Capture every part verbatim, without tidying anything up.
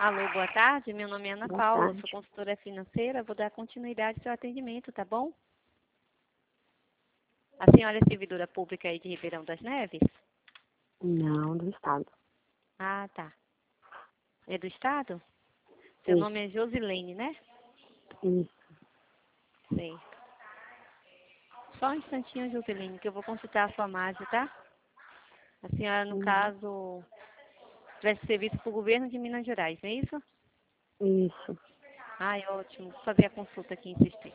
Alô, boa tarde. Meu nome é Ana Boa Paula, tarde. sou consultora financeira. Vou dar continuidade ao seu atendimento, tá bom? A senhora é servidora pública aí de Ribeirão das Neves? Não, do estado. Ah, tá. É do estado? Seu Isso, nome é Josilene, né? isso. Sei. Só um instantinho, Josilene, que eu vou consultar a sua margem, tá? A senhora, no Uhum. caso, presta serviço para o governo de Minas Gerais, não é isso? Isso. Ai, ótimo. Vou fazer a consulta aqui em sistema.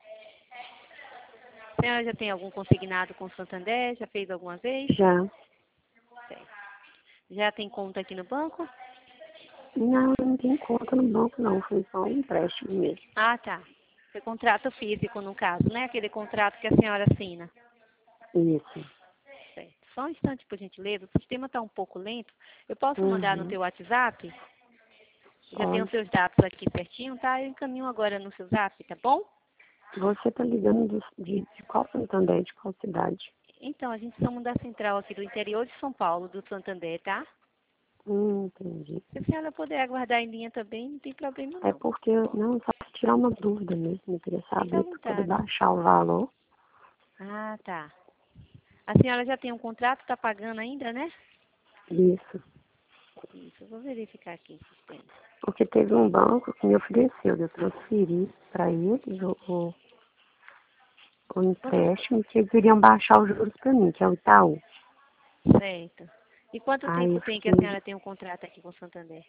A senhora já tem algum consignado com o Santander? Já fez alguma vez? Já. Certo. Já tem conta aqui no banco? Não, não tem conta no banco, não. Foi só um empréstimo mesmo. Ah, tá. Foi contrato físico, no caso, né? Aquele contrato que a senhora assina. Isso. Certo. Só um instante, por gentileza. O sistema está um pouco lento. Eu posso mandar no Uhum. teu WhatsApp? Já tenho os Pode. seus dados aqui certinho, tá? Eu encaminho agora no seu zap, tá bom? Você tá ligando de, de, de qual Santander, de qual cidade? Então, a gente somos da central aqui do interior de São Paulo, do Santander, tá? Hum, entendi. Se a senhora puder aguardar em linha também, não tem problema É não. porque, não, só pra tirar uma dúvida mesmo. Eu queria Fica à saber para poder vontade. baixar o valor. Ah, tá. A senhora já tem um contrato, tá pagando ainda, né? Isso. Isso, eu vou verificar aqui em sistema. Porque teve um banco que me ofereceu de eu transferir para eles o, o, o empréstimo que eles iriam baixar os juros para mim, que é o Itaú. Certo. E quanto Aí tempo eu tem que a fiquei, senhora tem um contrato aqui com o Santander?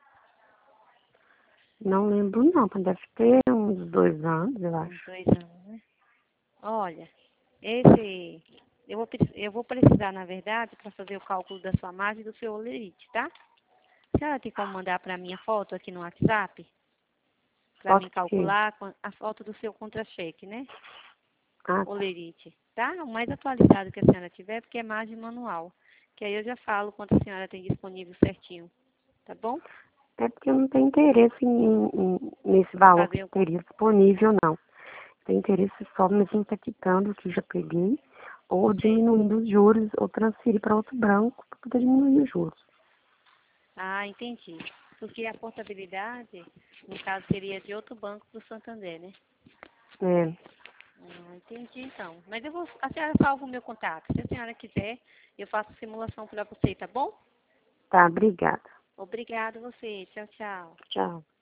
não lembro não, mas deve ter uns dois anos, eu Uns acho. dois anos, né? Olha, esse... Eu vou, pre- eu vou precisar, na verdade, para fazer o cálculo da sua margem e do seu olerite, tá? A senhora tem como mandar para mim a foto aqui no WhatsApp? Para Posso mim ter? calcular quan- a foto do seu contra-cheque, né? Ah, tá. Olerite, tá? O mais atualizado que a senhora tiver, porque é margem manual. Que aí eu já falo quanto a senhora tem disponível certinho, tá bom? É porque eu não tenho interesse em, em- nesse valor que Fazer o... con- teria disponível, não. Tenho interesse só mesmo tá quitando o que já peguei, ou diminuindo os juros, ou transferir para outro banco para poder diminuir os juros. Ah, entendi. Porque a portabilidade, no caso, seria de outro banco do Santander, né? É, Ah, entendi, então. Mas eu vou... A senhora salva o meu contato. Se a senhora quiser, eu faço simulação para você, tá bom? tá, obrigada. Obrigada a você. Tchau, tchau. Tchau.